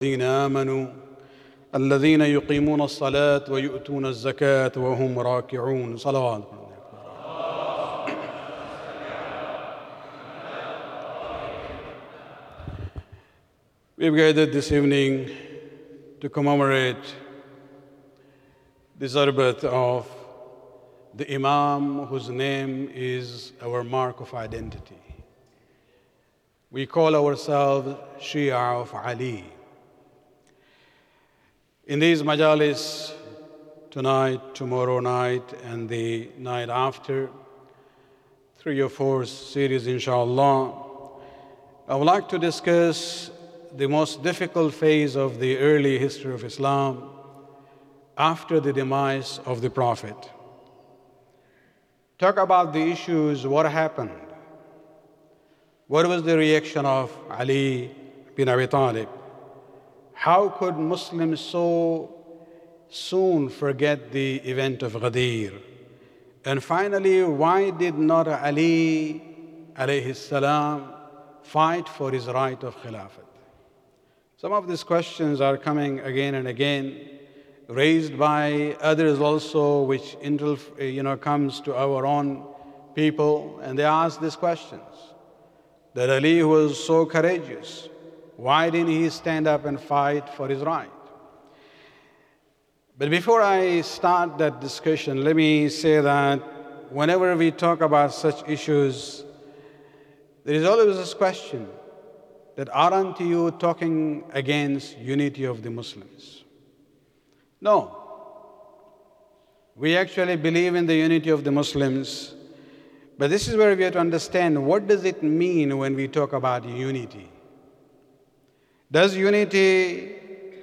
الذين آمنوا الذين يقيمون الصلاة ويؤتون الزكاة وهم راكعون. صلوات. We've gathered this evening to commemorate the Zarbat of the Imam whose name is our mark of identity. We call ourselves Shia of Ali. In these majalis, tonight, tomorrow night, and the night after, 3 or 4 series, inshallah, I would like to discuss the most difficult phase of the early history of Islam after the demise of the Prophet. Talk about the issues, what happened? What was the reaction of Ali bin Abi Talib? How could Muslims so soon forget the event of Ghadir? And finally, why did not Ali alayhi salam fight for his right of Khilafat? Some of these questions are coming again and again, raised by others also, which comes to our own people, and they ask these questions. That Ali was so courageous, why didn't he stand up and fight for his right? But before I start that discussion, let me say that whenever we talk about such issues, there is always this question that aren't you talking against unity of the Muslims? No. We actually believe in the unity of the Muslims, but this is where we have to understand what does it mean when we talk about unity. Does unity,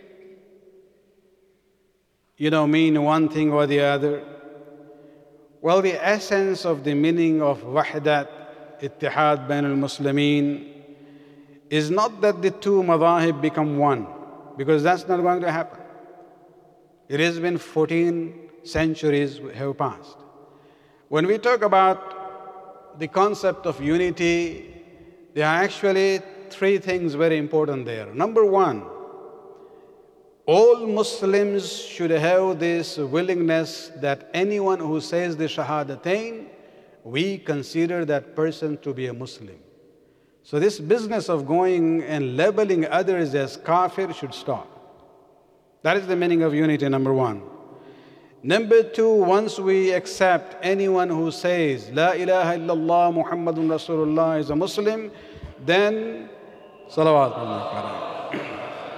mean one thing or the other? Well, the essence of the meaning of wahdat, ittihad bain al-Muslimin, is not that the two madahib become one, because that's not going to happen. It has been 14 centuries have passed. When we talk about the concept of unity, there are actually 3 things very important there. Number 1, all Muslims should have this willingness that anyone who says the Shahadatain, we consider that person to be a Muslim. So this business of going and labeling others as kafir should stop. That is the meaning of unity, number 1. Number 2, once we accept anyone who says La ilaha illallah Muhammadun Rasulullah is a Muslim, then salawat.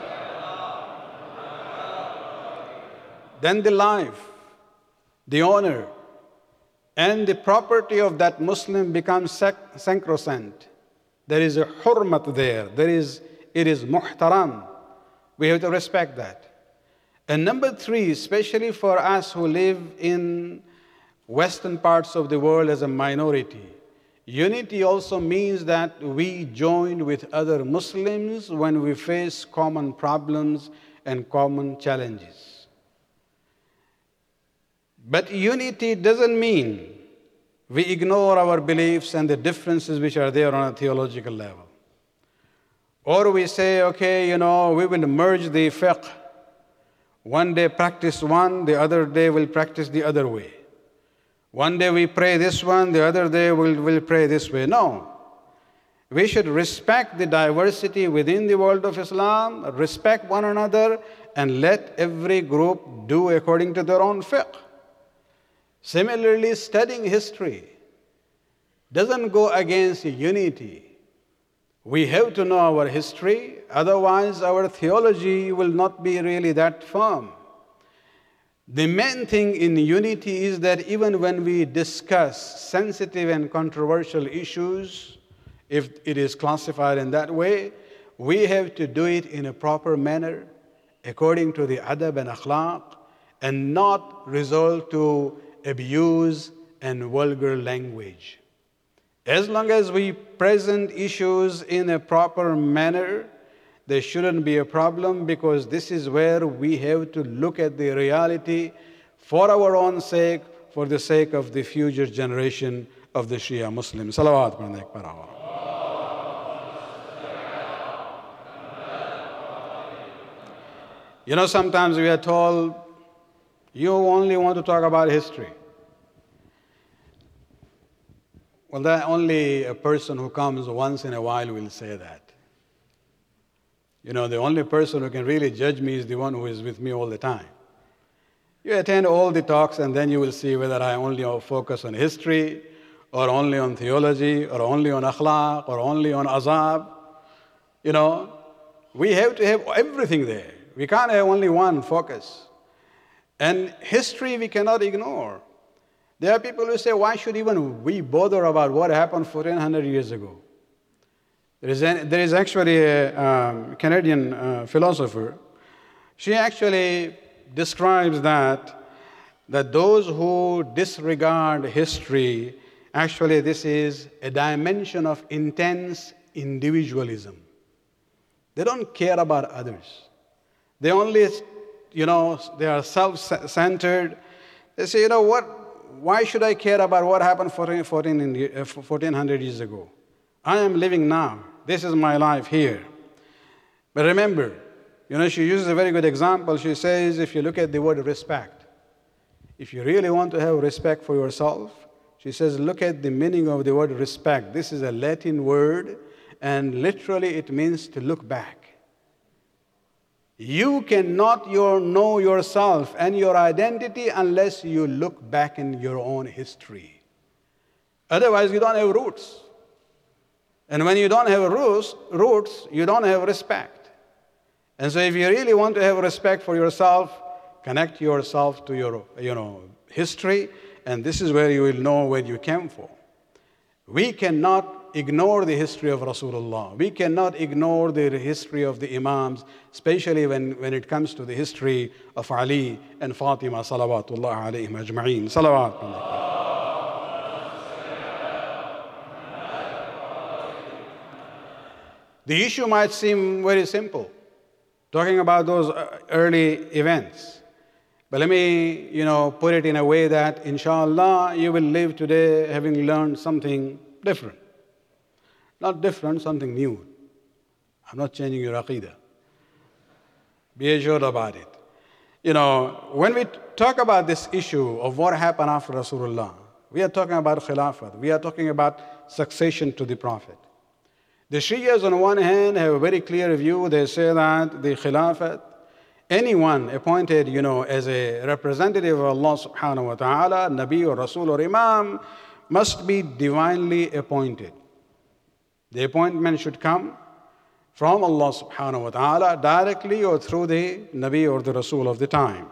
Then the life, the honor, and the property of that Muslim becomes sacrosanct. There is a hurmat there. It is muhtaram. We have to respect that. And number 3, especially for us who live in western parts of the world as a minority, unity also means that we join with other Muslims when we face common problems and common challenges. But unity doesn't mean we ignore our beliefs and the differences which are there on a theological level. Or we say, okay, we will merge the fiqh. One day practice one, the other day we'll practice the other way. One day we pray this one, the other day we'll pray this way. No. We should respect the diversity within the world of Islam, respect one another, and let every group do according to their own fiqh. Similarly, studying history doesn't go against unity. We have to know our history, otherwise our theology will not be really that firm. The main thing in unity is that even when we discuss sensitive and controversial issues, if it is classified in that way, we have to do it in a proper manner, according to the adab and akhlaq, and not resort to abuse and vulgar language. As long as we present issues in a proper manner, there shouldn't be a problem, because this is where we have to look at the reality for our own sake, for the sake of the future generation of the Shia Muslims. Salawat. You know, sometimes we are told, you only want to talk about history. Well, that only a person who comes once in a while will say that. You know, the only person who can really judge me is the one who is with me all the time. You attend all the talks and then you will see whether I only focus on history or only on theology or only on akhlaq or only on azab. You know, we have to have everything there. We can't have only one focus. And history we cannot ignore. There are people who say, why should even we bother about what happened 1400 years ago? There is actually a Canadian philosopher. She actually describes that those who disregard history, actually this is a dimension of intense individualism. They don't care about others. They only, they are self-centered. They say, you know what? Why should I care about what happened 1400 years ago? I am living now. This is my life here. But remember, she uses a very good example. She says, if you look at the word respect, if you really want to have respect for yourself, she says, look at the meaning of the word respect. This is a Latin word, and literally it means to look back. You cannot know yourself and your identity unless you look back in your own history. Otherwise, you don't have roots. And when you don't have roots, you don't have respect. And so if you really want to have respect for yourself, connect yourself to your history, and this is where you will know where you came from. We cannot ignore the history of Rasulullah. We cannot ignore the history of the Imams, especially when it comes to the history of Ali and Fatima, salawatullah alayhim ajma'een. Salawat. The issue might seem very simple, talking about those early events. But let me, put it in a way that, inshallah, you will live today having learned something different. Not different, something new. I'm not changing your aqidah. Be assured about it. When we talk about this issue of what happened after Rasulullah, we are talking about Khilafat. We are talking about succession to the Prophet. The Shias, on one hand, have a very clear view. They say that the Khilafat, anyone appointed, as a representative of Allah subhanahu wa ta'ala, Nabi or Rasul or Imam, must be divinely appointed. The appointment should come from Allah subhanahu wa ta'ala directly or through the Nabi or the Rasul of the time.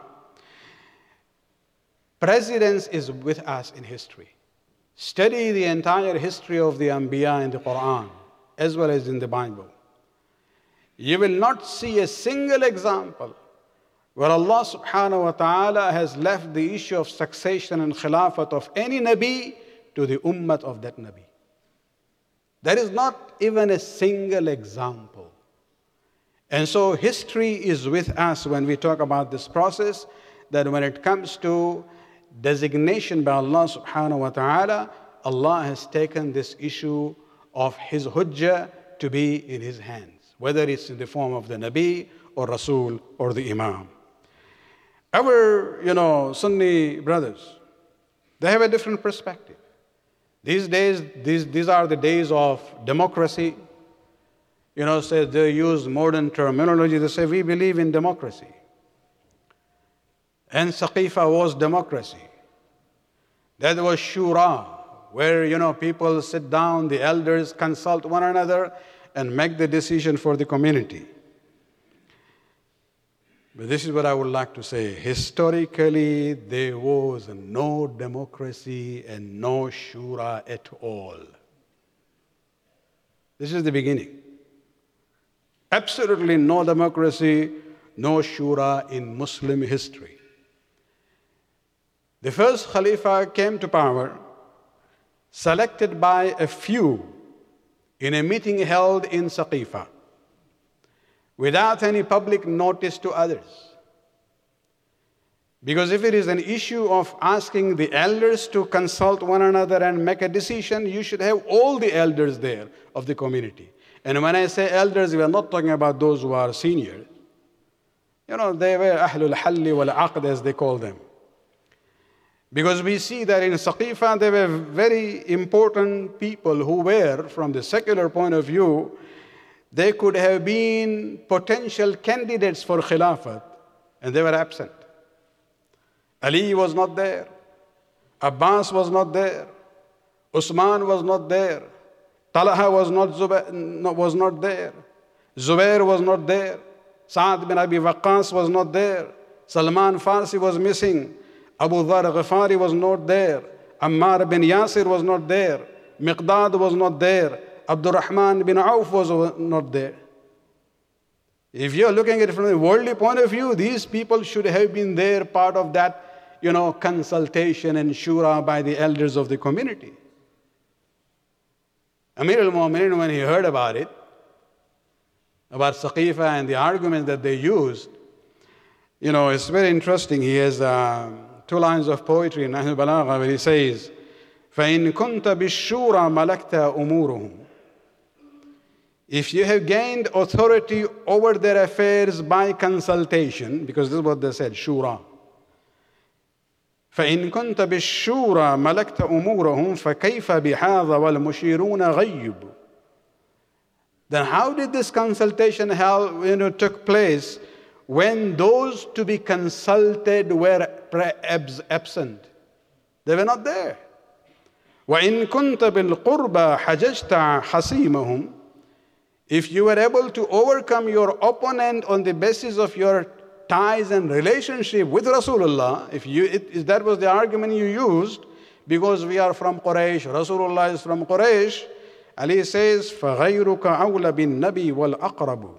Precedence is with us in history. Study the entire history of the Anbiya in the Quran as well as in the Bible. You will not see a single example where Allah subhanahu wa ta'ala has left the issue of succession and khilafat of any Nabi to the ummah of that Nabi. There is not even a single example. And so history is with us when we talk about this process, that when it comes to designation by Allah subhanahu wa ta'ala, Allah has taken this issue of His hujjah to be in His hands, whether it's in the form of the Nabi or Rasul or the Imam. Our, Sunni brothers, they have a different perspective. These days, these are the days of democracy. Say they use modern terminology. They say, we believe in democracy. And Saqifa was democracy. That was Shura, where, people sit down, the elders consult one another and make the decision for the community. But this is what I would like to say. Historically, there was no democracy and no shura at all. This is the beginning. Absolutely no democracy, no shura in Muslim history. The first Khalifa came to power, selected by a few in a meeting held in Saqifa, without any public notice to others. Because if it is an issue of asking the elders to consult one another and make a decision, you should have all the elders there of the community. And when I say elders, we are not talking about those who are senior. They were Ahlul Halli wal Aqd, as they call them. Because we see that in Saqifa, they were very important people who were, from the secular point of view, they could have been potential candidates for Khilafat, and they were absent. Ali was not there. Abbas was not there. Usman was not there. Talha was not there. Zubair was not there. Sa'ad bin Abi Waqqas was not there. Salman Farsi was missing. Abu Dhar Ghifari was not there. Ammar bin Yasir was not there. Miqdad was not there. Abdurrahman bin Auf was not there. If you're looking at it from a worldly point of view, these people should have been there, part of that, consultation and shura by the elders of the community. Amir al-Mu'mineen, when he heard about it, about Saqifa and the arguments that they used, it's very interesting. He has 2 lines of poetry in Nahl al-Balagha where he says, فَإِن كُنْتَ بِالشُّورَى مَلَكْتَ أُمُورُهُمْ. If you have gained authority over their affairs by consultation, because this is what they said, shura. فإن كنت بالشورى ملكت أمورهم فكيف بهذا والمشيرون غيب. Then how did this consultation took place when those to be consulted were absent? They were not there. وإن كنت بالقربى حججت حسيمهم. If you were able to overcome your opponent on the basis of your ties and relationship with Rasulullah, if that was the argument you used, because we are from Quraysh, Rasulullah is from Quraysh, Ali says, فَغَيْرُكَ أَوْلَ بِالنَّبِي وَالْأَقْرَبُ.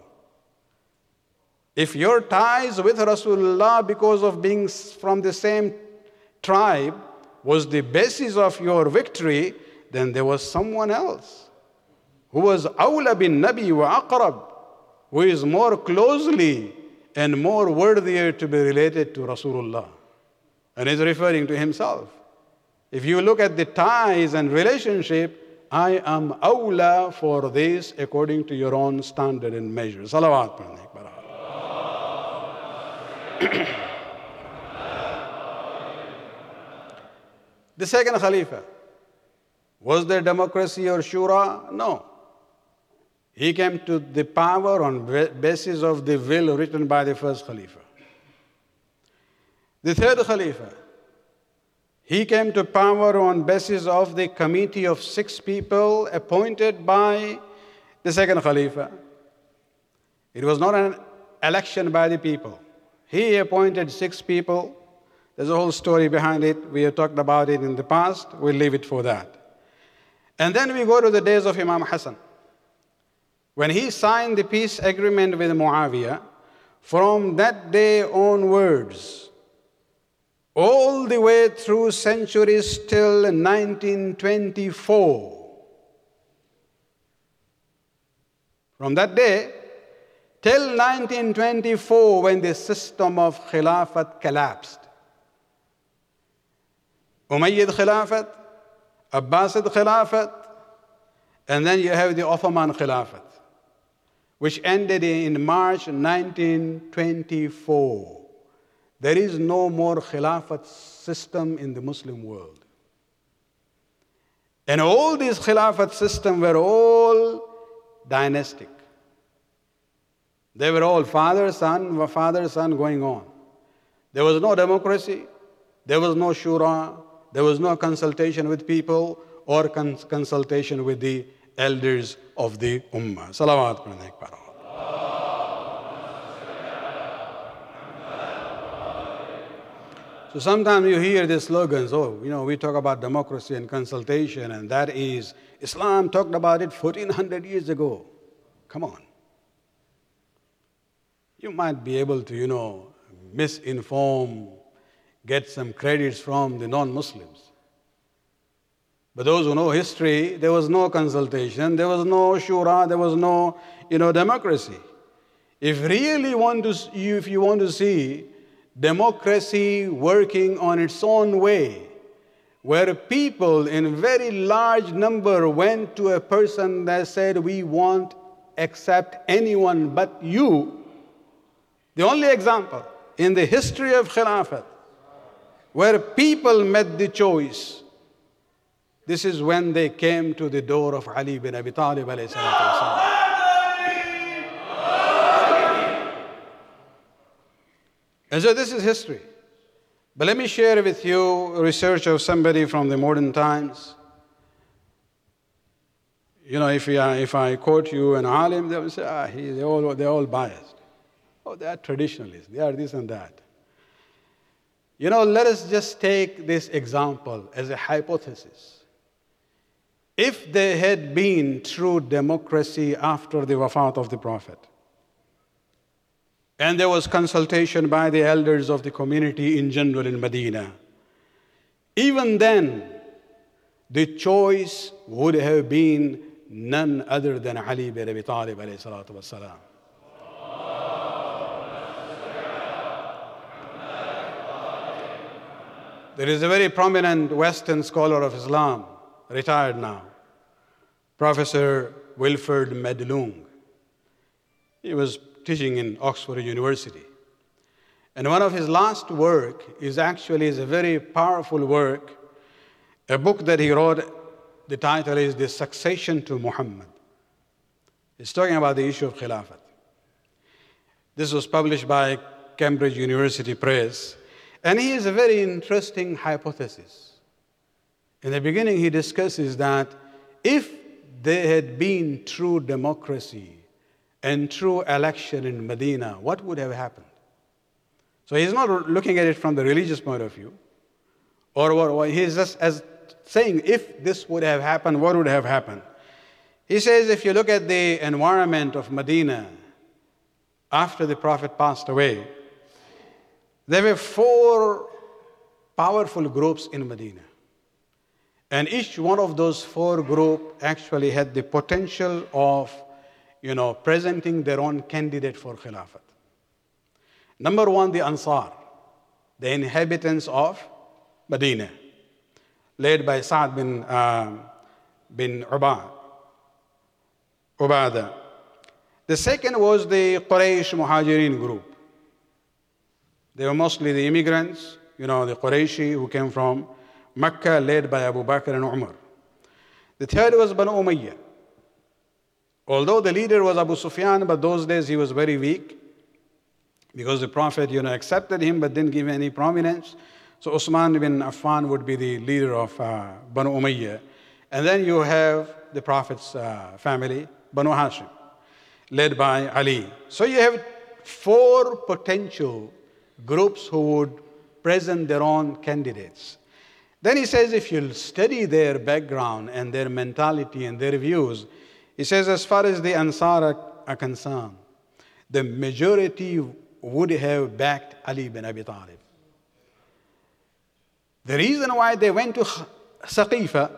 If your ties with Rasulullah, because of being from the same tribe, was the basis of your victory, then there was someone else who was أَوْلَ بِالنَّبِي وَأَقْرَبُ, who is more closely and more worthier to be related to Rasulullah. And he's referring to himself. If you look at the ties and relationship, I am awla for this according to your own standard and measure. Salawat. The second Khalifa, was there democracy or shura? No. He came to the power on basis of the will written by the first Khalifa. The third Khalifa, he came to power on basis of the committee of 6 people appointed by the second Khalifa. It was not an election by the people. He appointed 6 people. There's a whole story behind it. We have talked about it in the past. We'll leave it for that. And then we go to the days of Imam Hassan. When he signed the peace agreement with Muawiyah, from that day onwards, all the way through centuries till 1924, from that day till 1924, when the system of Khilafat collapsed. Umayyad Khilafat, Abbasid Khilafat, and then you have the Ottoman Khilafat, which ended in March 1924. There is no more Khilafat system in the Muslim world. And all these Khilafat systems were all dynastic. They were all father-son going on. There was no democracy, there was no shura, there was no consultation with people or consultation with the elders of the Ummah. Salawat. So sometimes you hear these slogans, we talk about democracy and consultation, and that is, Islam talked about it 1400 years ago. Come on. You might be able to, misinform, get some credits from the non-Muslims. But those who know history, there was no consultation, there was no shura, there was no, democracy. If you want to see democracy working on its own way, where people in very large number went to a person that said, we won't accept anyone but you, The only example in the history of Khilafat where people made the choice, this is when they came to the door of Ali bin Abi Talib alayhi salatu wasalam. And so this is history. But let me share with you research of somebody from the modern times. You know, if I quote you an alim, they will say, they're all biased. Oh, they are traditionalists. They are this and that. You know, let us just take this example as a hypothesis. If there had been true democracy after the wafat of the Prophet, and there was consultation by the elders of the community in general in Medina, even then, the choice would have been none other than Ali bin Abi Talib alayhi salatu wasalam. There is a very prominent Western scholar of Islam, retired now, Professor Wilfred Medlung. He was teaching in Oxford University. And one of his last work is a very powerful work, a book that he wrote. The title is The Succession to Muhammad. It's talking about the issue of Khilafat. This was published by Cambridge University Press. And he has a very interesting hypothesis. In the beginning, he discusses that if there had been true democracy and true election in Medina, what would have happened? So he's not looking at it from the religious point of view, or he's just as saying if this would have happened, what would have happened? He says if you look at the environment of Medina after the Prophet passed away, there were 4 powerful groups in Medina. And each one of those 4 groups actually had the potential of, presenting their own candidate for Khilafat. Number 1, the Ansar, the inhabitants of Medina, led by Sa'd bin Ubadah. The second was the Quraysh Muhajirin group. They were mostly the immigrants, the Qurayshi who came from Mecca, led by Abu Bakr and Umar. The third was Banu Umayyah. Although the leader was Abu Sufyan, but those days he was very weak because the Prophet, accepted him but didn't give him any prominence. So Uthman bin Affan would be the leader of Banu Umayyah. And then you have the Prophet's family, Banu Hashim, led by Ali. So you have 4 potential groups who would present their own candidates. Then he says if you'll study their background and their mentality and their views, he says as far as the Ansar are concerned, the majority would have backed Ali bin Abi Talib. The reason why they went to Saqifa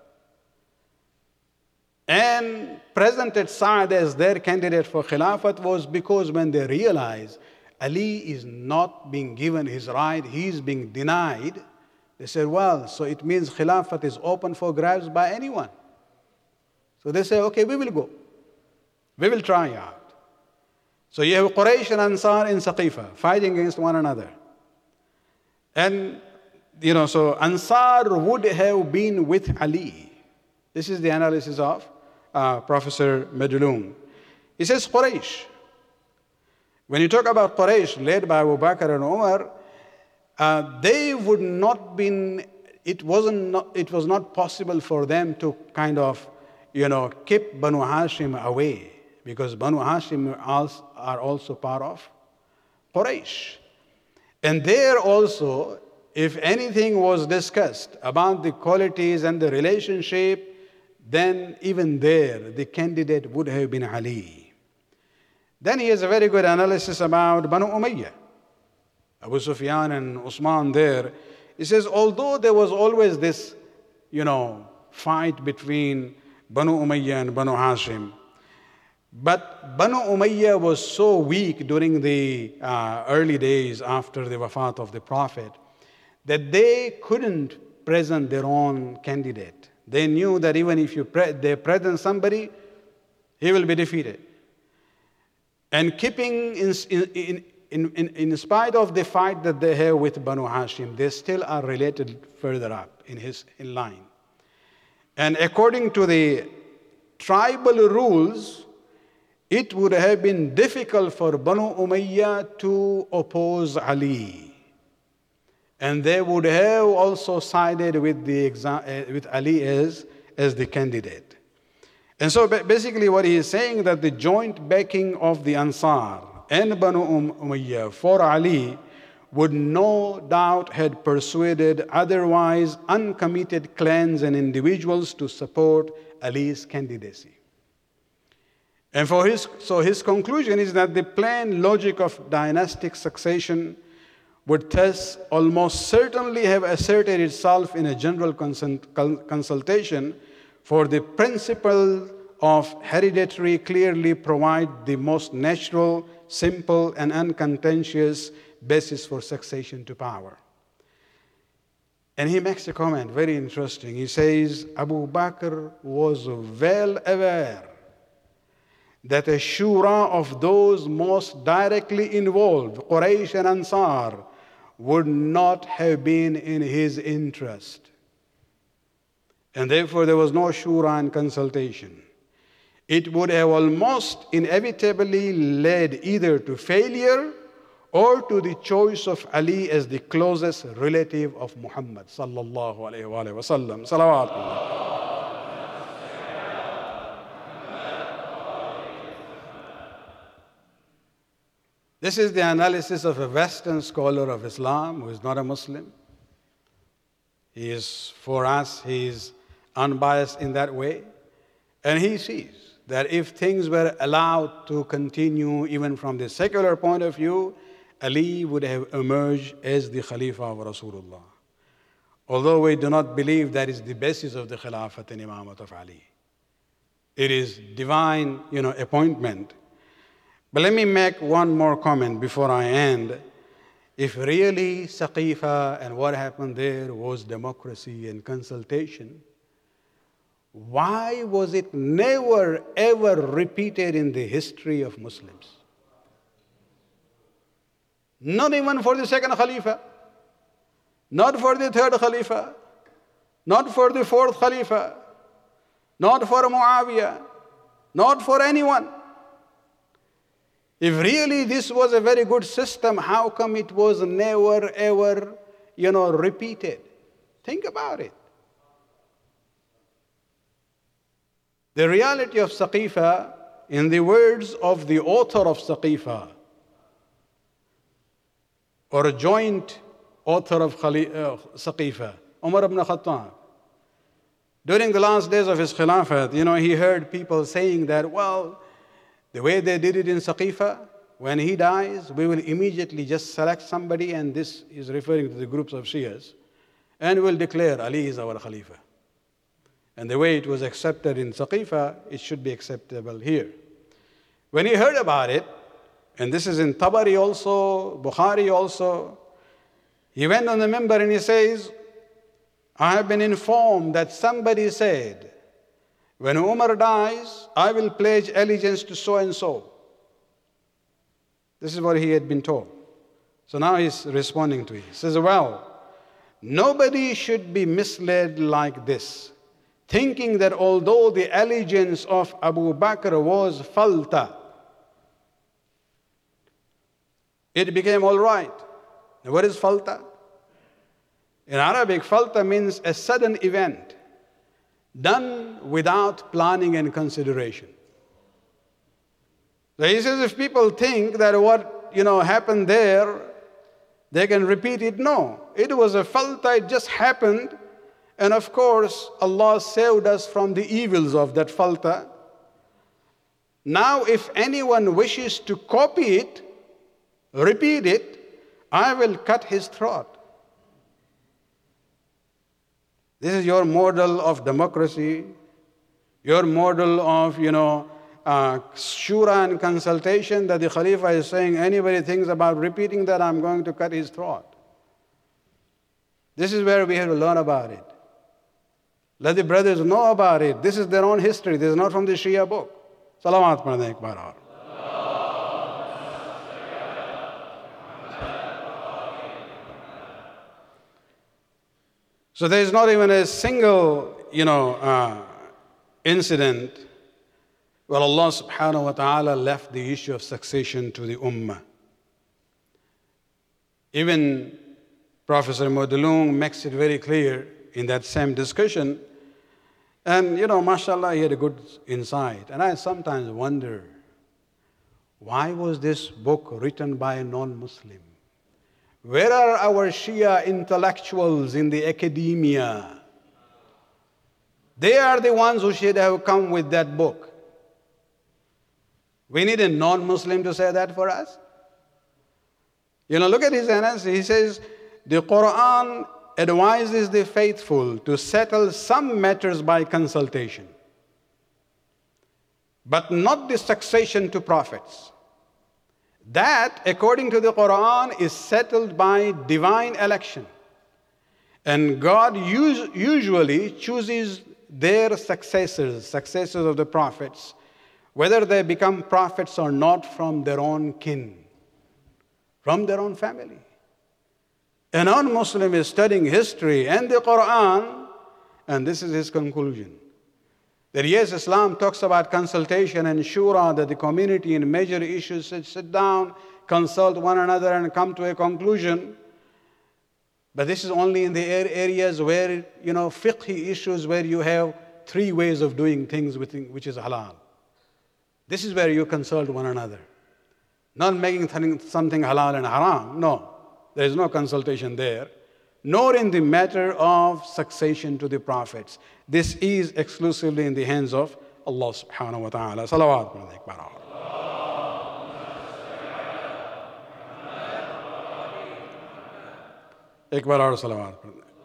and presented Sa'd as their candidate for Khilafat was because when they realized Ali is not being given his right, he is being denied, they said, well, so it means Khilafat is open for grabs by anyone. So they say, okay, we will go. We will try out. So you have Quraysh and Ansar in Saqifa fighting against one another. And, so Ansar would have been with Ali. This is the analysis of Professor Medlung. He says Quraysh. When you talk about Quraysh, led by Abu Bakr and Umar, they would not been, it was not possible for them to kind of, keep Banu Hashim away, because Banu Hashim are also part of Quraysh. And there also, if anything was discussed about the qualities and the relationship, then even there, the candidate would have been Ali. Then he has a very good analysis about Banu Umayyah. Abu Sufyan and Uthman there. He says, although there was always this, fight between Banu Umayyah and Banu Hashim, but Banu Umayyah was so weak during the early days after the wafat of the Prophet that they couldn't present their own candidate. They knew that even if they present somebody, he will be defeated. And keeping in spite of the fight that they have with Banu Hashim, they still are related further up in line. And according to the tribal rules, it would have been difficult for Banu Umayyah to oppose Ali. And they would have also sided with Ali as the candidate. And so basically what he is saying, that the joint backing of the Ansar and Banu Umayyah for Ali would no doubt have persuaded otherwise uncommitted clans and individuals to support Ali's candidacy. And so his conclusion is that the plain logic of dynastic succession would thus almost certainly have asserted itself in a general consultation, for the principle of hereditary clearly provide the most natural, simple, and uncontentious basis for succession to power. And he makes a comment, very interesting. He says, Abu Bakr was well aware that a shura of those most directly involved, Quraysh and Ansar, would not have been in his interest. And therefore there was no shura and consultation. It would have almost inevitably led either to failure or to the choice of Ali as the closest relative of Muhammad sallallahu alayhi wa sallam. Salawatullah. This is the analysis of a Western scholar of Islam who is not a Muslim. He is, for us, he is unbiased in that way. And he sees that if things were allowed to continue even from the secular point of view, Ali would have emerged as the Khalifa of Rasulullah. Although we do not believe that is the basis of the Khilafat and Imamat of Ali. It is divine, appointment. But let me make one more comment before I end. If really Saqifa and what happened there was democracy and consultation, why was it never ever repeated in the history of Muslims? Not even for the second Khalifa, not for the third Khalifa, not for the fourth Khalifa, not for Muawiyah, not for anyone. If really this was a very good system, how come it was never ever, repeated? Think about it. The reality of Saqifa, in the words of the author of Saqifa, or a joint author of Saqifa, Umar ibn Khattab, during the last days of his Khilafat, he heard people saying that, well, the way they did it in Saqifa, when he dies, we will immediately just select somebody, and this is referring to the groups of Shias, and we'll declare Ali is our Khalifa. And the way it was accepted in Saqifa, it should be acceptable here. When he heard about it, and this is in Tabari also, Bukhari also, he went on the minbar and he says, I have been informed that somebody said, when Umar dies, I will pledge allegiance to so and so. This is what he had been told. So now he's responding to it. He says, well, nobody should be misled like this, thinking that although the allegiance of Abu Bakr was falta, it became all right. Now, what is falta? In Arabic, falta means a sudden event done without planning and consideration. So he says if people think that what happened there, they can repeat it. No, it was a falta, it just happened. And of course, Allah saved us from the evils of that falta. Now, if anyone wishes to copy it, repeat it, I will cut his throat. This is your model of democracy, your model of, shura and consultation, that the Khalifa is saying, anybody thinks about repeating that, I'm going to cut his throat. This is where we have to learn about it. Let the brothers know about it. This is their own history. This is not from the Shia book. Salawat padhe ek baar aur. So there is not even a single, incident where Allah subhanahu wa ta'ala left the issue of succession to the ummah. Even Professor Modulung makes it very clear in that same discussion. And, mashallah, he had a good insight. And I sometimes wonder, why was this book written by a non-Muslim? Where are our Shia intellectuals in the academia? They are the ones who should have come with that book. We need a non-Muslim to say that for us? Look at his analysis. He says, the Quran advises the faithful to settle some matters by consultation, but not the succession to prophets. That, according to the Quran, is settled by divine election. And God usually chooses their successors of the prophets, whether they become prophets or not, from their own kin, from their own family. A non-Muslim is studying history and the Quran, and this is his conclusion. That yes, Islam talks about consultation and shura, that the community in major issues should sit down, consult one another and come to a conclusion. But this is only in the areas where, fiqhi issues where you have three ways of doing things which is halal. This is where you consult one another. Not making something halal and haram. No, there is no consultation there. Nor in the matter of succession to the prophets. This is exclusively in the hands of Allah subhanahu wa ta'ala. Salawat. Ekbar aur salawat.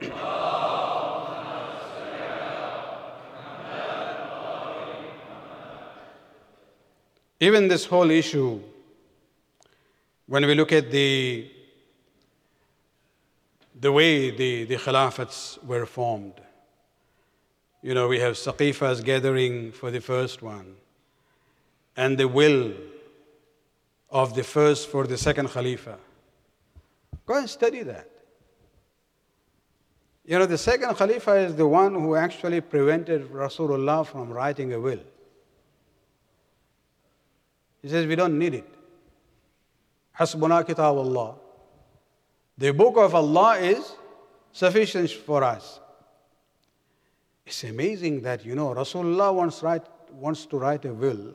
Even this whole issue, when we look at the way the khilafats were formed, we have Saqifas gathering for the first one, and the will of the first for the second Khalifa. Go and study that. The second Khalifa is the one who actually prevented Rasulullah from writing a will. He says, we don't need it. Hasbuna kitab Allah. The book of Allah is sufficient for us. It's amazing that, Rasulullah wants to write a will.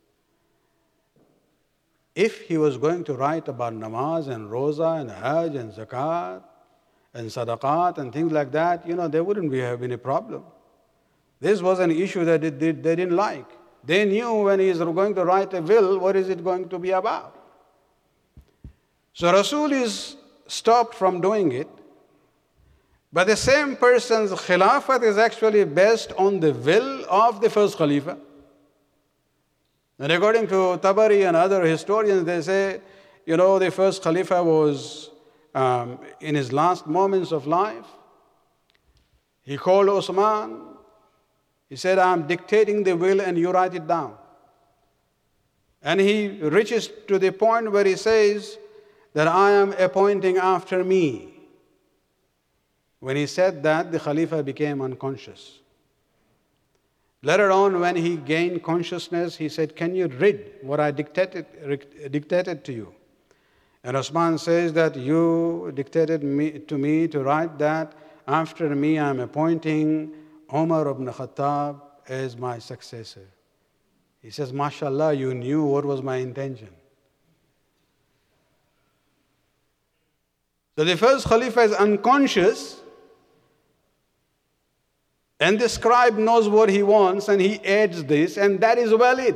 If he was going to write about namaz and roza and hajj and zakat and sadaqat and things like that, there wouldn't have been a problem. This was an issue that they didn't like. They knew when he is going to write a will, what is it going to be about? So Rasul is stopped from doing it, but the same person's khilafat is actually based on the will of the first Khalifa. And according to Tabari and other historians, they say, the first Khalifa was in his last moments of life. He called Osman. He said, I'm dictating the will and you write it down. And he reaches to the point where he says that I am appointing after me. When he said that, the Khalifa became unconscious. Later on, when he gained consciousness, he said, can you read what I dictated to you? And Osman says that you dictated to me to write that after me I am appointing Umar ibn Khattab as my successor. He says, mashallah, you knew what was my intention. So the first Khalifa is unconscious, and the scribe knows what he wants, and he adds this, and that is valid.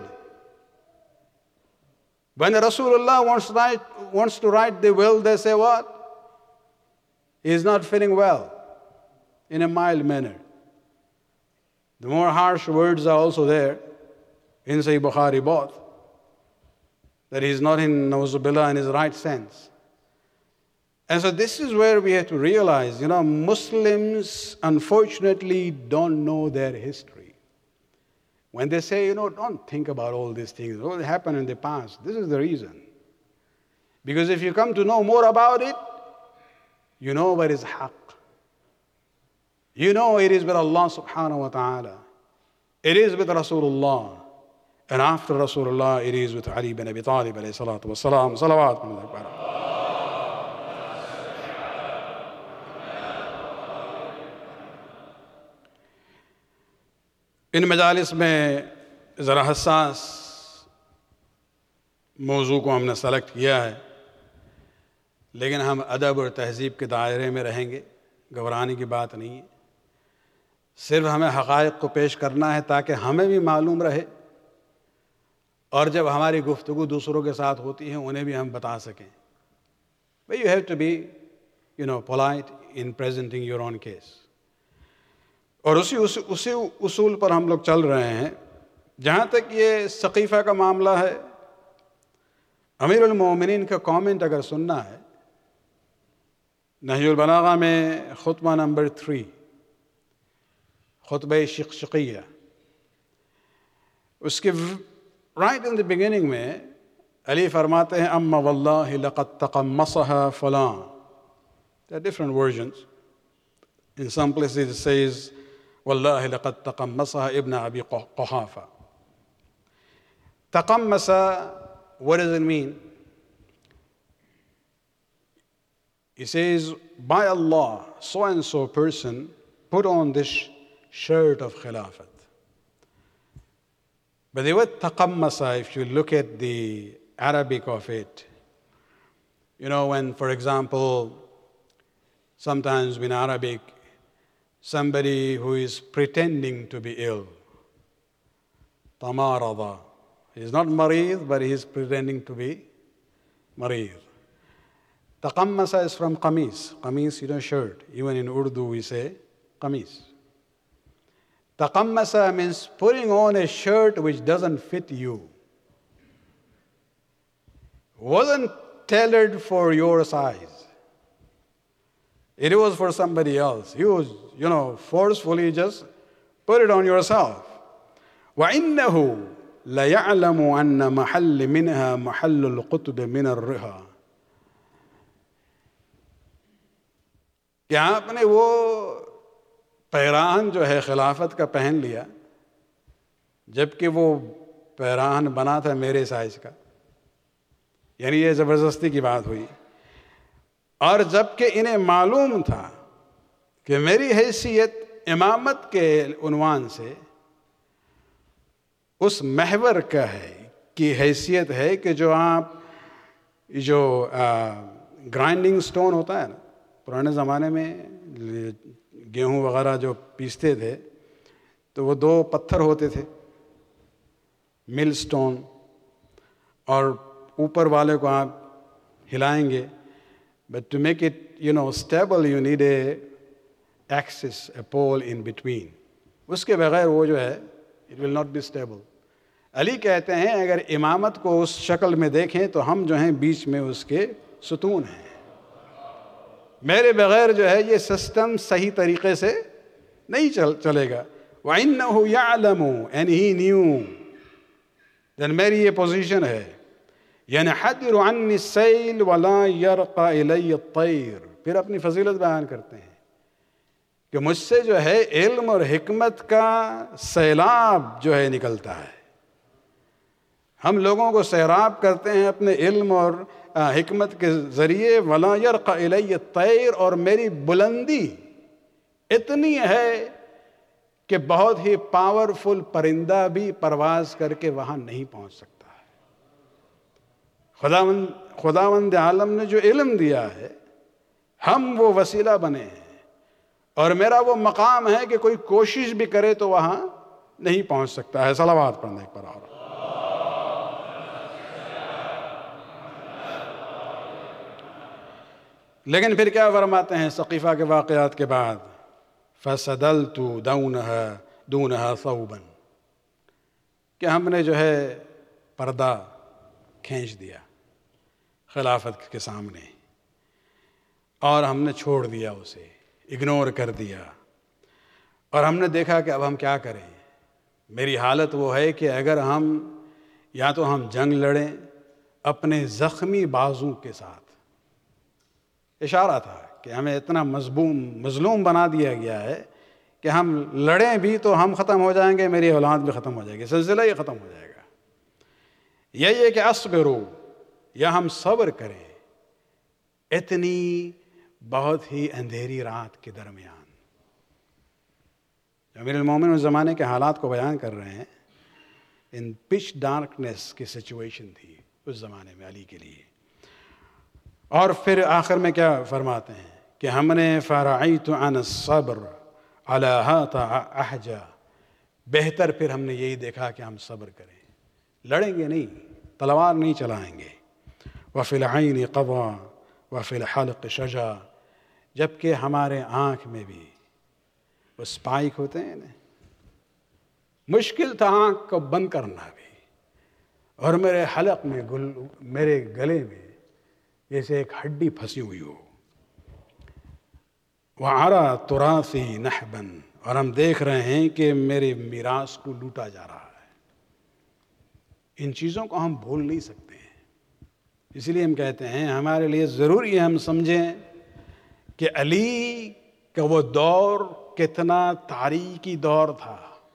When Rasulullah wants to write the will, they say what? He is not feeling well, in a mild manner. The more harsh words are also there, in Sahih Bukhari both, that he is not in Nauzubillah in his right sense. And so this is where we have to realize, Muslims unfortunately don't know their history. When they say, don't think about all these things, what happened in the past, this is the reason. Because if you come to know more about it, you know what is haqq. You know it is with Allah subhanahu wa ta'ala. It is with Rasulullah. And after Rasulullah, it is with Ali bin Abi Talib alayhi salatu wa salam. Salawat. ان مجالس میں ذرا حساس موضوع کو ہم نے select کیا ہے، لیکن ہم ادب اور تہذیب کے دائرے میں رہیں گے، گھبرانے کی بات نہیں ہے، صرف ہمیں حقائق کو پیش کرنا ہے تاکہ ہمیں بھی معلوم رہے، اور جب ہماری گفتگو دوسروں کے ساتھ ہوتی ہے انہیں بھی ہم بتا سکیں. But you have to be, polite in presenting your own case. اور اسی اصول پر ہم لوگ چل رہے ہیں. جہاں تک یہ ثقیفہ کا معاملہ ہے، امیر المومنین کا کامنٹ اگر سننا ہے، نہج البلاغہ میں خطبہ نمبر 3، خطبہ شقشقیہ، اس کے رائٹ ان دی بگننگ میں علی فرماتے ہیں اما واللہ لقد تقمصها فلاں. There are different versions. In some places it says واللہ لقد تقمصها ابن ابی قحافہ. تقمص, what does it mean? He says, by Allah, so and so person put on this shirt of Khilafat. But the word taqammasa, if you look at the Arabic of it, when, for example, sometimes in Arabic, somebody who is pretending to be ill, tamarada. He is not mareed, but he is pretending to be mareed. Taqammasa is from qamis. Qamis, shirt. Even in Urdu we say qamis. Taqammasa means putting on a shirt which doesn't fit you. Wasn't tailored for your size. It was for somebody else. You was, forcefully just put it on yourself. وَإِنَّهُ لَيَعْلَمُ أَنَّ مَحَلِّ مِنْهَا مَحَلُّ الْقُطُبِ مِنَ الرِّحَى. کہ آپ نے وہ پیراہن جو ہے خلافت کا پہن لیا، جبکہ وہ پیراہن بنا تھا میرے سائز کا، یعنی یہ زبردستی کی بات ہوئی، اور جبکہ انہیں معلوم تھا کہ میری حیثیت امامت کے عنوان سے اس محور کا ہے کی حیثیت ہے کہ جو آپ گرائنڈنگ سٹون ہوتا ہے نا، پرانے زمانے میں گیہوں وغیرہ جو پیستے تھے تو وہ 2 پتھر ہوتے تھے، مل سٹون، اور اوپر والے کو آپ ہلائیں گے. But to make it, stable, you need a axis, a pole in between. اس کے بغیر وہ جو ہے it will not be stable. علی کہتے ہیں اگر امامت کو اس شکل میں دیکھیں تو ہم جو ہیں بیچ میں اس کے ستون ہیں. میرے بغیر جو ہے یہ سسٹم صحیح طریقے سے نہیں چلے گا. وَإِنَّهُ يَعْلَمُ, and he knew. then میری یہ پوزیشن ہے. يَنْحَدِرُ عَنِّ السَّيْلِ وَلَا يَرْقَ إِلَيَّ الطَّيْرُ. پھر اپنی فضیلت بیان کرتے ہیں کہ مجھ سے جو ہے علم اور حکمت کا سیلاب جو ہے نکلتا ہے. ہم لوگوں کو سیراب کرتے ہیں اپنے علم اور حکمت کے ذریعے. وَلَا يَرْقَ إِلَيَّ الطَّيْرُ, اور میری بلندی اتنی ہے کہ بہت ہی پاورفل پرندہ بھی پرواز کر کے وہاں نہیں پہنچ سکتا. خداوند عالم نے جو علم دیا ہے ہم وہ وسیلہ بنے ہیں، اور میرا وہ مقام ہے کہ کوئی کوشش بھی کرے تو وہاں نہیں پہنچ سکتا ہے. صلوات پڑھنے پر. اور لیکن پھر کیا فرماتے ہیں ثقیفہ کے واقعات کے بعد؟ فَسَدَلْتُ دُونَهَا ثَوْبًا, کہ ہم نے جو ہے پردہ کھینچ دیا خلافت کے سامنے، اور ہم نے چھوڑ دیا اسے، اگنور کر دیا، اور ہم نے دیکھا کہ اب ہم کیا کریں. میری حالت وہ ہے کہ اگر ہم یا تو ہم جنگ لڑیں اپنے زخمی بازو کے ساتھ. اشارہ تھا کہ ہمیں اتنا مظلوم بنا دیا گیا ہے کہ ہم لڑیں بھی تو ہم ختم ہو جائیں گے، میری اولاد بھی ختم ہو جائے گی، سلسلہ ہی ختم ہو جائے گا۔ یہی ہے کہ اصبروا، یا ہم صبر کریں اتنی بہت ہی اندھیری رات کے درمیان۔ امیر المومنین اس زمانے کے حالات کو بیان کر رہے ہیں، ان پچ ڈارکنیس کی سچویشن تھی اس زمانے میں علی کے لیے۔ اور پھر آخر میں کیا فرماتے ہیں کہ ہم نے فرعیت عن الصبر علی ہذا احجا، بہتر پھر ہم نے یہی دیکھا کہ ہم صبر کریں، لڑیں گے نہیں، تلوار نہیں چلائیں گے۔ وفی العین قضا وفی الحلق شجا، جبکہ ہمارے آنکھ میں بھی وہ سپائک ہوتے ہیں نا، مشکل تھا آنکھ کو بند کرنا بھی، اور میرے حلق میں میرے گلے میں جیسے ایک ہڈی پھنسی ہوئی ہو۔ وَعَرَى تُرَاثِي نَحْبًا، اور ہم دیکھ رہے ہیں کہ میرے میراث کو لوٹا جا رہا ہے۔ ان چیزوں کو ہم بھول نہیں سکتے ہیں، اس لیے ہم کہتے ہیں ہمارے لیے ضروری ہے ہم سمجھیں کہ علی کا وہ دور کتنا تاریکی دور تھا۔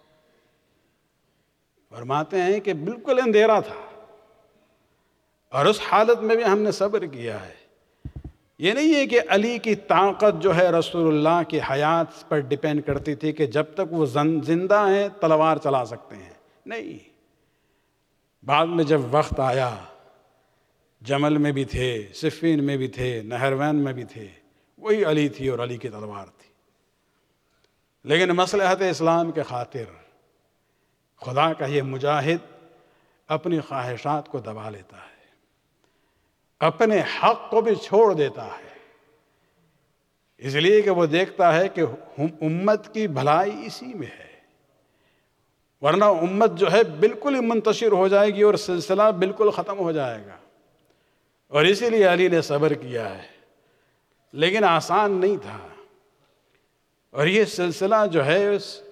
فرماتے ہیں کہ بالکل اندھیرا تھا، اور اس حالت میں بھی ہم نے صبر کیا ہے۔ یہ نہیں ہے کہ علی کی طاقت جو ہے رسول اللہ کی حیات پر ڈیپینڈ کرتی تھی کہ جب تک وہ زندہ ہیں تلوار چلا سکتے ہیں، نہیں، بعد میں جب وقت آیا، جمل میں بھی تھے، صفین میں بھی تھے، نہروین میں بھی تھے، وہی علی تھی اور علی کی تلوار تھی۔ لیکن مصلحت اسلام کے خاطر خدا کا یہ مجاہد اپنی خواہشات کو دبا لیتا ہے، اپنے حق کو بھی چھوڑ دیتا ہے، اس لیے کہ وہ دیکھتا ہے کہ امت کی بھلائی اسی میں ہے، ورنہ امت جو ہے بالکل ہی منتشر ہو جائے گی اور سلسلہ بالکل ختم ہو جائے گا۔ اور اسی لیے علی نے صبر کیا ہے، لیکن آسان نہیں تھا، اور یہ سلسلہ جو ہے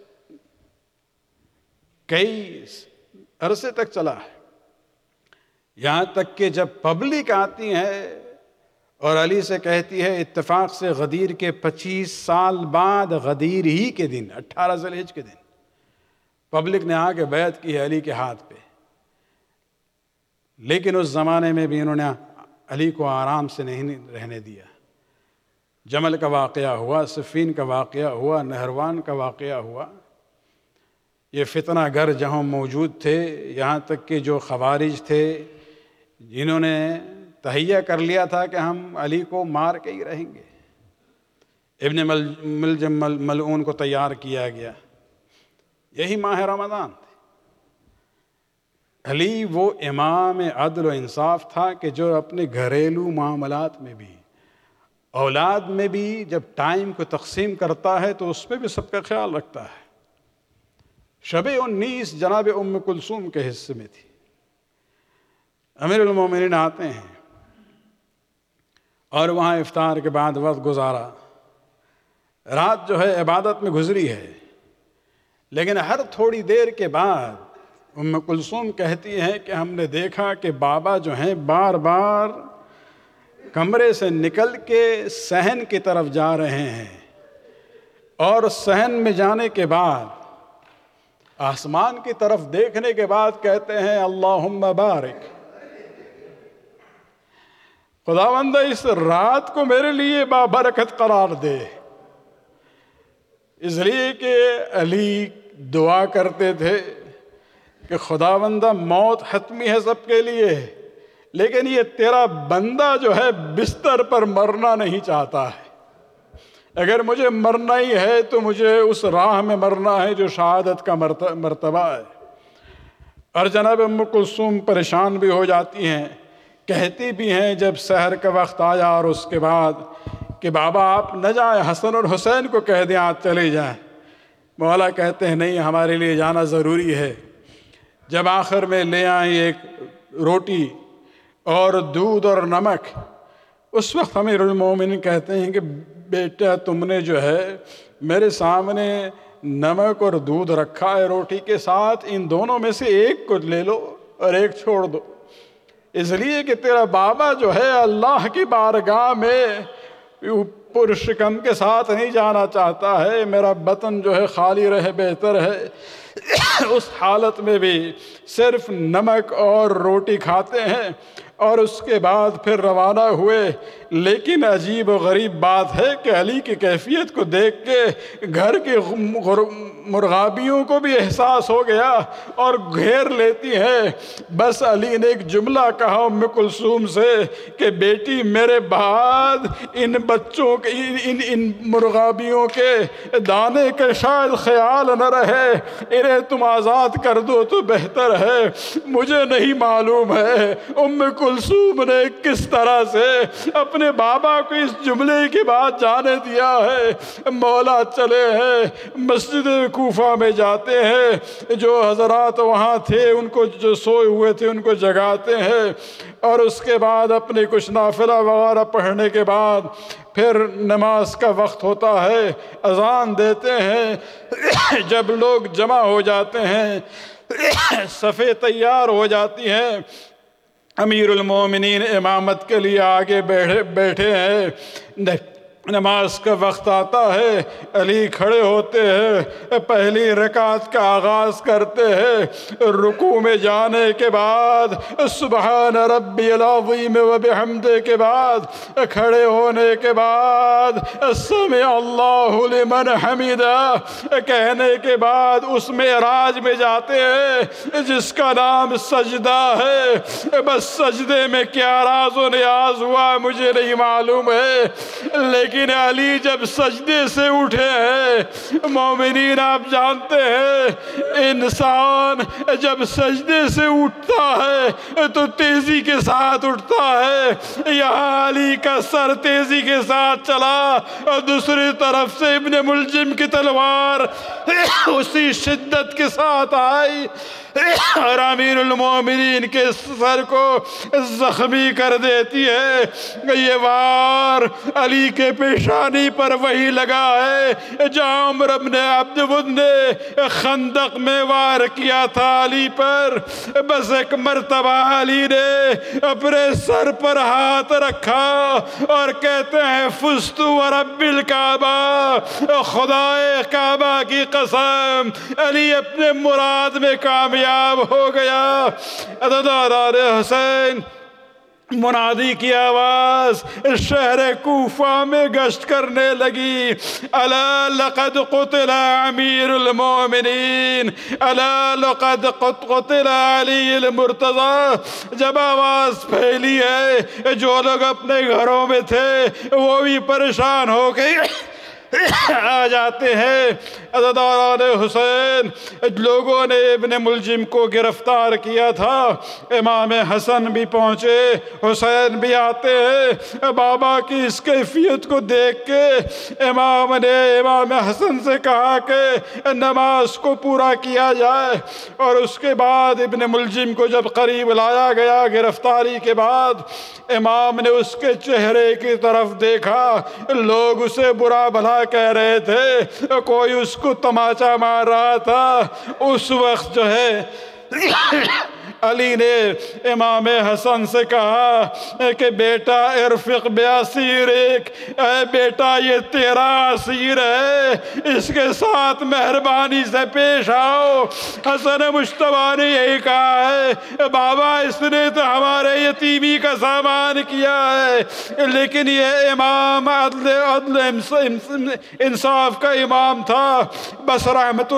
کئی عرصے تک چلا ہے، یہاں تک کہ جب پبلک آتی ہے اور علی سے کہتی ہے، اتفاق سے غدیر کے 25 سال بعد غدیر ہی کے دن 18 ذی الحجہ کے دن پبلک نے آ کے بیعت کی ہے علی کے ہاتھ پہ، لیکن اس زمانے میں بھی انہوں نے علی کو آرام سے نہیں رہنے دیا۔ جمل کا واقعہ ہوا، صفین کا واقعہ ہوا، نہروان کا واقعہ ہوا، یہ فتنہ گر جہاں موجود تھے، یہاں تک کہ جو خوارج تھے جنہوں نے تہیہ کر لیا تھا کہ ہم علی کو مار کے ہی رہیں گے، ابن ملجم ملعون کو تیار کیا گیا۔ یہی ماہ رمضان تھے۔ علی وہ امام عدل و انصاف تھا کہ جو اپنے گھریلو معاملات میں بھی، اولاد میں بھی جب ٹائم کو تقسیم کرتا ہے تو اس میں بھی سب کا خیال رکھتا ہے۔ شب 19 جناب ام کلثوم کے حصے میں تھی۔ امیر المومنین آتے ہیں اور وہاں افطار کے بعد وقت گزارا، رات جو ہے عبادت میں گزری ہے، لیکن ہر تھوڑی دیر کے بعد ام کلثوم کہتی ہیں کہ ہم نے دیکھا کہ بابا جو ہیں بار بار کمرے سے نکل کے صحن کی طرف جا رہے ہیں، اور صحن میں جانے کے بعد آسمان کی طرف دیکھنے کے بعد کہتے ہیں اللہم بارک، خداوند اس رات کو میرے لیے بابرکت قرار دے۔ اس لیے کہ علی دعا کرتے تھے کہ خداوندہ موت حتمی ہے سب کے لیے، لیکن یہ تیرا بندہ جو ہے بستر پر مرنا نہیں چاہتا ہے، اگر مجھے مرنا ہی ہے تو مجھے اس راہ میں مرنا ہے جو شہادت کا مرتبہ ہے۔ اور جناب ام کلثوم پریشان بھی ہو جاتی ہیں، کہتی بھی ہیں جب سحر کا وقت آیا اور اس کے بعد کہ بابا آپ نہ جائیں، حسن اور حسین کو کہہ دیں آپ چلے جائیں۔ مولا کہتے ہیں نہیں، ہمارے لیے جانا ضروری ہے۔ جب آخر میں لے آئیں ایک روٹی اور دودھ اور نمک، اس وقت امیر المومنین کہتے ہیں کہ بیٹا تم نے جو ہے میرے سامنے نمک اور دودھ رکھا ہے روٹی کے ساتھ، ان دونوں میں سے ایک کو لے لو اور ایک چھوڑ دو، اس لیے کہ تیرا بابا جو ہے اللہ کی بارگاہ میں پرشکم کے ساتھ نہیں جانا چاہتا ہے، میرا بطن جو ہے خالی رہے بہتر ہے۔ اس حالت میں بھی صرف نمک اور روٹی کھاتے ہیں اور اس کے بعد پھر روانہ ہوئے۔ لیکن عجیب و غریب بات ہے کہ علی کی کیفیت کو دیکھ کے گھر کی مرغابیوں کو بھی احساس ہو گیا اور گھیر لیتی ہیں۔ بس علی نے ایک جملہ کہا ام کلثوم سے کہ بیٹی میرے بعد ان بچوں کے ان مرغابیوں کے دانے کا شاید خیال نہ رہے، انہیں تم آزاد کر دو تو بہتر ہے۔ مجھے نہیں معلوم ہے ام کلثوم نے کس طرح سے اپنے بابا کو اس جملے کے بعد جانے دیا ہے۔ مولا چلے ہیں مسجد کوفہ میں، جاتے ہیں، جو حضرات وہاں تھے ان کو، جو سوئے ہوئے تھے ان کو جگاتے ہیں، اور اس کے بعد اپنے کچھ نافلہ وغیرہ پڑھنے کے بعد پھر نماز کا وقت ہوتا ہے، اذان دیتے ہیں۔ جب لوگ جمع ہو جاتے ہیں، صفیں تیار ہو جاتی ہیں، امیر المومنین امامت کے لیے آگے بیٹھے ہیں، نماز کا وقت آتا ہے، علی کھڑے ہوتے ہیں، پہلی رکعت کا آغاز کرتے ہیں۔ رکوع میں جانے کے بعد سبحان ربی العظیم و بحمدہ کے بعد کھڑے ہونے کے بعد سمع اللہ لمن حمدہ کہنے کے بعد اس معراج میں جاتے ہیں جس کا نام سجدہ ہے۔ بس سجدے میں کیا راز و نیاز ہوا مجھے نہیں معلوم ہے، لیکن علی جب سجدے سے اٹھے ہیں، مومنین آپ جانتے ہیں انسان جب سجدے سے اٹھتا ہے تو تیزی کے ساتھ اٹھتا ہے۔ یہاں علی کا سر تیزی کے ساتھ چلا اور دوسری طرف سے ابن ملجم کی تلوار اسی شدت کے ساتھ آئی اور امیر المومنین کے سر کو زخمی کر دیتی ہے۔ یہ وار علی کے پیشانی پر وہی لگا ہے جہاں عمر بن عبد ود نے خندق میں وار کیا تھا علی پر۔ بس ایک مرتبہ علی نے اپنے سر پر ہاتھ رکھا اور کہتے ہیں فزت ورب الکعبہ، خدائے کعبہ کی قسم علی اپنے مراد میں کامیاب ہو گیا۔ عددادار حسین منادی کی آواز شہر کوفہ میں گشت کرنے لگی، الا لقد قتل امیر المومنین، الا لقد قتل علی المرتضی۔ جب آواز پھیلی ہے جو لوگ اپنے گھروں میں تھے وہ بھی پریشان ہو گئے آ جاتے ہیں۔ عزاداران حسین، لوگوں نے ابن ملجم کو گرفتار کیا تھا، امام حسن بھی پہنچے، حسین بھی آتے ہیں۔ بابا کی اس کیفیت کو دیکھ کے امام نے امام حسن سے کہا کہ نماز کو پورا کیا جائے، اور اس کے بعد ابن ملجم کو جب قریب لایا گیا گرفتاری کے بعد، امام نے اس کے چہرے کی طرف دیکھا، لوگ اسے برا بھلا کہہ رہے تھے، کوئی اس کو تماچا مار رہا تھا۔ اس وقت جو ہے علی نے امام حسن سے کہا کہ بیٹا ارفق باسیرک، اے بیٹا یہ تیرا اسیر ہے، اس کے ساتھ مہربانی سے پیش آؤ۔ حسن مجتبی نے یہی کہا ہے بابا اس نے تو ہمارے یتیمی کا سامان کیا ہے، لیکن یہ امام عدل انصاف کا امام تھا، بس رحمت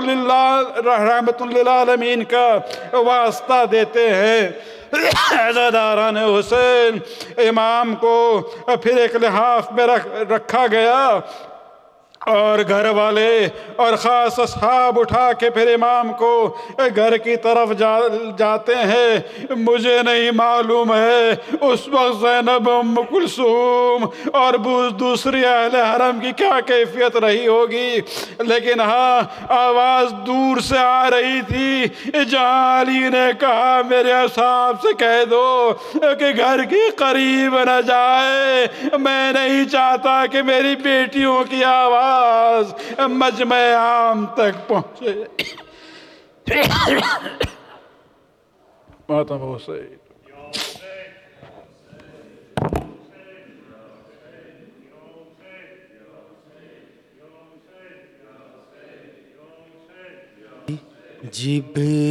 للعالمین کا واسطہ دیتے ہیں۔ عزاداران حسین، امام کو پھر ایک لحاف میں رکھا گیا اور گھر والے اور خاص اصحاب اٹھا کے پھر امام کو گھر کی طرف جاتے ہیں۔ مجھے نہیں معلوم ہے اس وقت زینب ام کلثوم اور دوسری اہل حرم کی کیا کیفیت رہی ہوگی، لیکن ہاں آواز دور سے آ رہی تھی جہاں علی نے کہا میرے اصحاب سے کہہ دو کہ گھر کے قریب نہ جائے، میں نہیں چاہتا کہ میری بیٹیوں کی آواز مجمع عام تک پہنچے۔ ماتم حسین۔ जिब